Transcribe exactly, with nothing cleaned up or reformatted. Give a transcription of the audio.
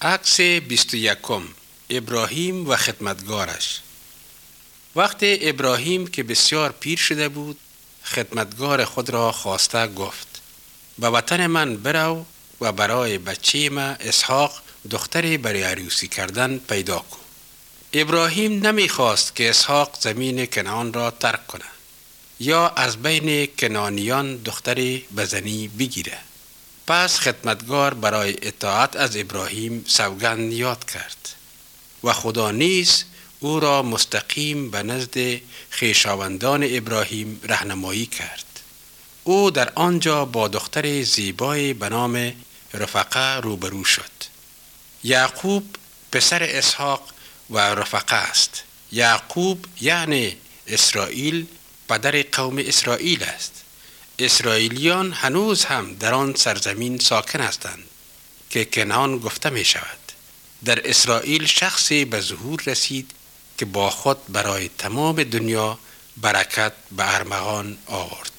عکس بیست و یکم، ابراهیم و خدمتگارش. وقتی ابراهیم که بسیار پیر شده بود، خدمتگار خود را خواسته گفت: به وطن من برو و برای بچه ما اسحاق دختری برای عروسی کردن پیدا کن. ابراهیم نمیخواست که اسحاق زمین کنعان را ترک کنه یا از بین کنعانیان دختری بزنی بگیره. پس خدمتگار برای اطاعت از ابراهیم سوگند یاد کرد و خدا نیز او را مستقیم به نزد خویشاوندان ابراهیم راهنمایی کرد. او در آنجا با دختر زیبایی به نام رفقه روبرو شد. یعقوب پسر اسحاق و رفقه است. یعقوب یعنی اسرائیل پدر قوم اسرائیل است. اسرائیلیان هنوز هم در آن سرزمین ساکن هستند که کنعان گفته می شود. در اسرائیل شخصی به ظهور رسید که با خود برای تمام دنیا برکت به ارمغان آورد.